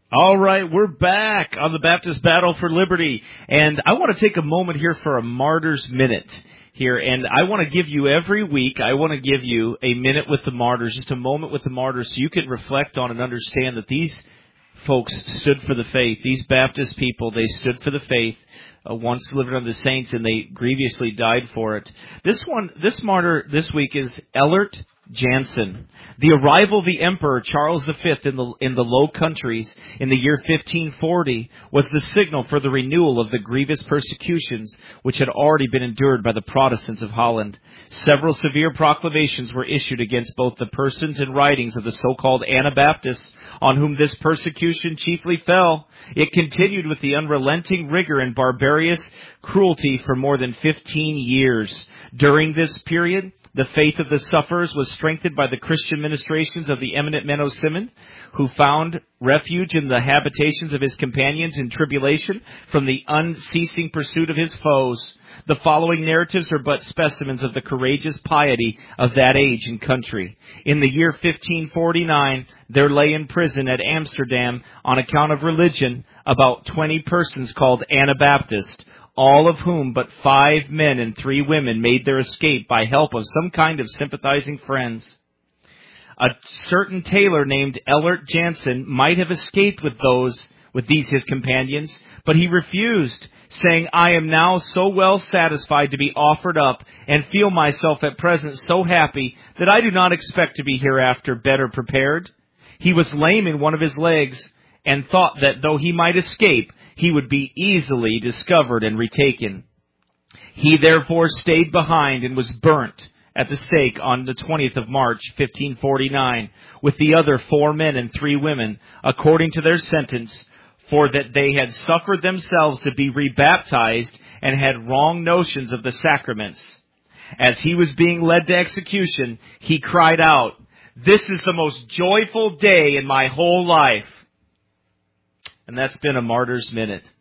All right, we're back on the Baptist Battle for Liberty, and I want to take a moment here for a Martyrs Minute here, and I want to give you every week, I want to give you a minute with the martyrs, just a moment with the martyrs, so you can reflect on and understand that these folks stood for the faith. These Baptist people, they stood for the faith, once delivered unto the saints, and they grievously died for it. This martyr this week is Ellert Jansen. The arrival of the Emperor Charles V in the Low Countries in the year 1540 was the signal for the renewal of the grievous persecutions which had already been endured by the Protestants of Holland. Several severe proclamations were issued against both the persons and writings of the so-called Anabaptists, on whom this persecution chiefly fell. It continued with the unrelenting rigor and barbarous cruelty for more than 15 years. During this period, the faith of the sufferers was strengthened by the Christian ministrations of the eminent Menno Simons, who found refuge in the habitations of his companions in tribulation from the unceasing pursuit of his foes. The following narratives are but specimens of the courageous piety of that age and country. In the year 1549, there lay in prison at Amsterdam, on account of religion, about 20 persons called Anabaptists, all of whom but 5 men and 3 women made their escape by help of some kind of sympathizing friends. A certain tailor named Ellert Jansen might have escaped with these his companions, but he refused, saying, "I am now so well satisfied to be offered up, and feel myself at present so happy, that I do not expect to be hereafter better prepared." He was lame in one of his legs, and thought that though he might escape, he would be easily discovered and retaken. He therefore stayed behind and was burnt at the stake on the 20th of March, 1549, with the other 4 men and 3 women, according to their sentence, for that they had suffered themselves to be rebaptized and had wrong notions of the sacraments. As he was being led to execution, he cried out, "This is the most joyful day in my whole life." And that's been a Martyr's Minute.